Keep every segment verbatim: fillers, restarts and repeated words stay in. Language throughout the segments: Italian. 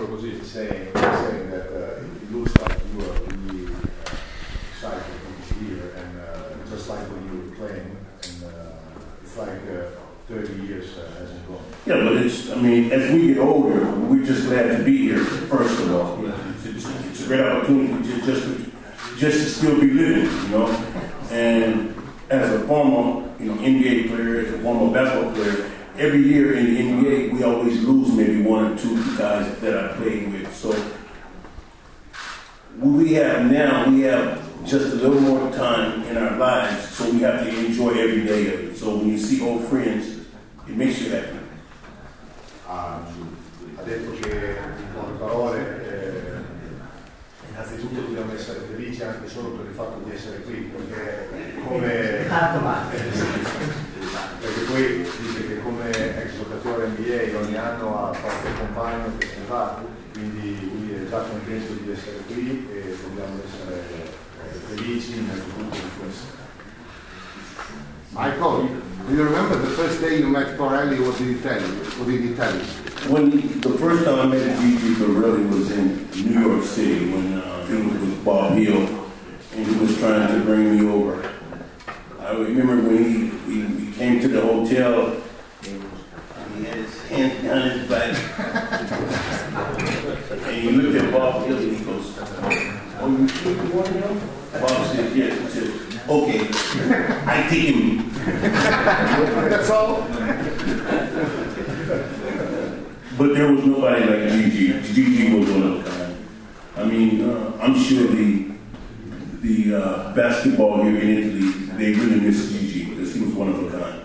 proprio così. Saying, saying that uh, it looks like you are really uh, excited to be here, and uh, just like when you were playing, and uh, it's like uh, thirty years uh, hasn't gone. Yeah, but it's, I mean, as we get older, we're just glad to be here, first of all. It's, it's, it's a great opportunity to just, to, just to still be living, you know. And as a former, you know, N B A player, as a former basketball player, every year in the N B A, we always lose maybe one or two guys that I played with. So what we have now, we have just a little more time in our lives, so we have to enjoy every day of it. So when you see old friends, it makes you happy. Ha, ha detto che, in poche parole, eh, innanzitutto dobbiamo essere felici anche solo per il fatto di essere qui, perché come perché poi dice che come ex giocatore N B A ogni anno ha qualche compagno che se ne va, quindi lui è già contento di essere qui e dobbiamo essere eh, felici innanzitutto di questo. Michael, do you remember the first day you met Borelli? What did he tell you? What did he tell you? When he, the first time I met Gigi Borelli was in New York City when uh, he was with Bob Hill and he was trying to bring me over. I remember when he, he, he came to the hotel and he had his hands behind his back and he looked at Bob Hill and he goes, "Oh, you sure you want him?" Bob said, "Yes." He said, "Okay, I take him." That's all. But there was nobody like Gigi. Gigi was one of a kind. I mean, uh, I'm sure the the uh, basketball here in Italy, they really miss Gigi because he was one of a kind.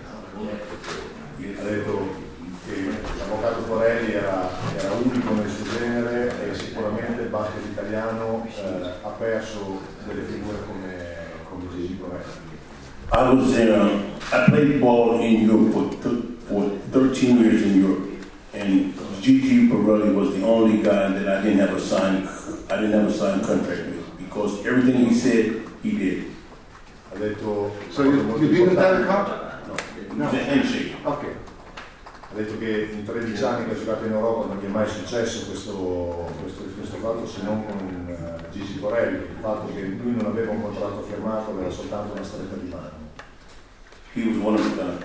Ha detto che l'avvocato Borelli era, era unico nel suo genere e sicuramente il basket italiano eh, ha perso delle figure come, come Gigi Borelli. I was in, uh, I played ball in Europe for, th- for thirteen years in Europe, and Gigi Borelli was the only guy that I didn't have a signed, I didn't have a signed contract with because everything he said, he did. Ha detto, So you, you didn't have a contract? No, it was a handshake. Okay. ha detto che in tredici anni che ha giocato in Europa non gli è mai successo questo, questo, questo fatto se non con uh, Gigi Borelli, il fatto che lui non aveva un contratto firmato, aveva soltanto una stretta di mano. He was one of a kind.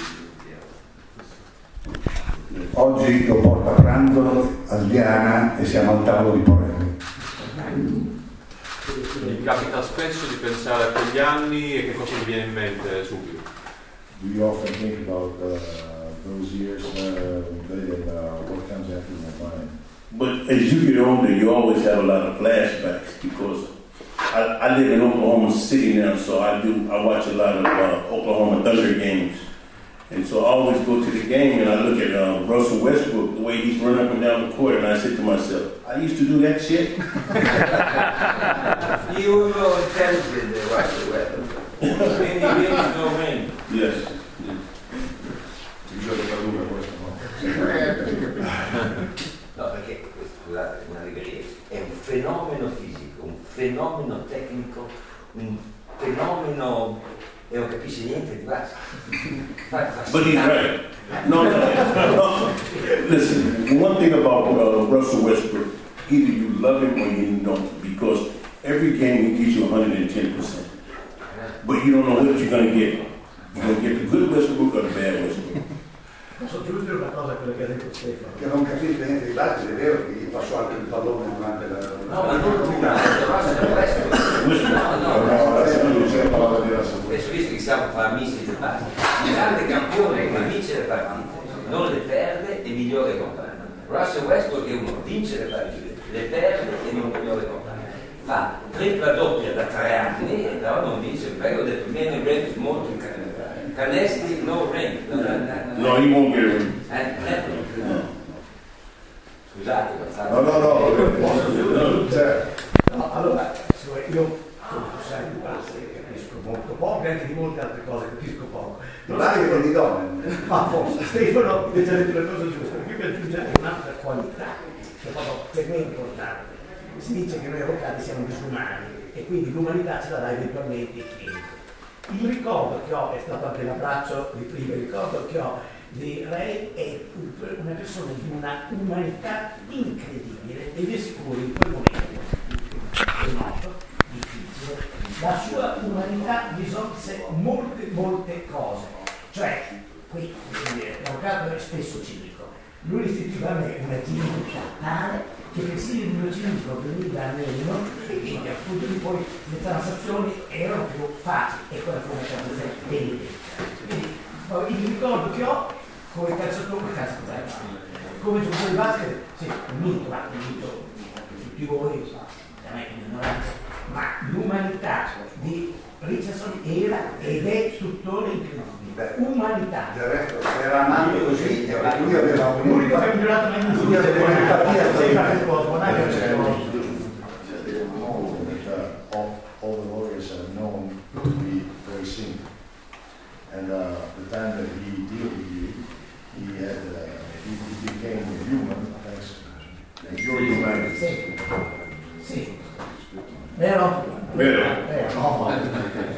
Oggi lo porta a pranzo a Sviana e siamo al tavolo di Borelli. Mi capita spesso di pensare a quegli anni e che cosa mi viene in mente subito. Do you often think about uh, those years uh, and uh, what comes after your mind? But as you get older, you always have a lot of flashbacks because I, I live in Oklahoma City now, so I do I watch a lot of uh, Oklahoma Thunder games. And so I always go to the game and I look at uh, Russell Westbrook, the way he's running up and down the court, and I say to myself, I used to do that shit. You will intelligent the Russell Westbrook. Quindi quindi no rain. Yes. Il gioco per lui questo, no? No, perché, scusate, una allegria, è un fenomeno fisico, un fenomeno tecnico, un fenomeno e non capisce niente di basket. But he's right. No, no, no. Listen, one thing about uh, Russell Westbrook, either you love him or you don't, because every game he gives you one hundred ten percent. But you don't know what you're going to get. You're going to get the good Westbrook or the bad Westbrook. Posso aggiungere una cosa a quello che ha detto Stefano? Che non capisce niente di basket, è vero che gli passò anche il pallone durante la... No, ma non Russell Westbrook. No, no, no. E su questo che siamo amici di basket. Il grande campione che vince le partite, non le perde e migliore compagno. Russell Westbrook è uno, vince le partite, le perde e non migliore compagno. Fa tripla doppia da tre anni, però non vince, perché ho detto meno reti molto canestri, no ring. No, no, no, No, he won't get a ring. Eh, eh. Scusate, No, no, no, cioè, No, allora, io sai di basket capisco molto poco e anche di molte altre cose capisco poco. Non hai che di donne. Ma forse Stefano invece ha detto le cose giuste, perché io per aggiungere un'altra qualità, che è proprio per me importante. Si dice che noi avvocati siamo disumani e quindi l'umanità ce la dà eventualmente il cliente. Il ricordo che ho è stato anche l'abbraccio di prima, il ricordo che ho di Ray è una persona di una umanità incredibile e vi assicuro in quel momento è noto, difficile, la sua umanità risolse molte molte cose, cioè qui l'avvocato è spesso cinico, lui istituisce una cinicità tale che persino il mio cinismo veniva meno e quindi appunto poi le transazioni erano più facili e quella fu una transazione evidente. Quindi il ricordo che ho come calciatore, calciatore, come giocatore di basket, sì, un mito, ma un mito tutti voi, da me ignoranza, ma l'umanità di Richardson era ed è tuttora incredibile. Umanità. Del resto, era nato così, lui aveva l'unico che ha migliorato la mia lui aveva un'empatia all the warriors are known to be very simple. And uh, the time that he dealt with you, he had uh, he, he became a human thanks to your humanity. Sì, sì. Vero? Vero. Vero.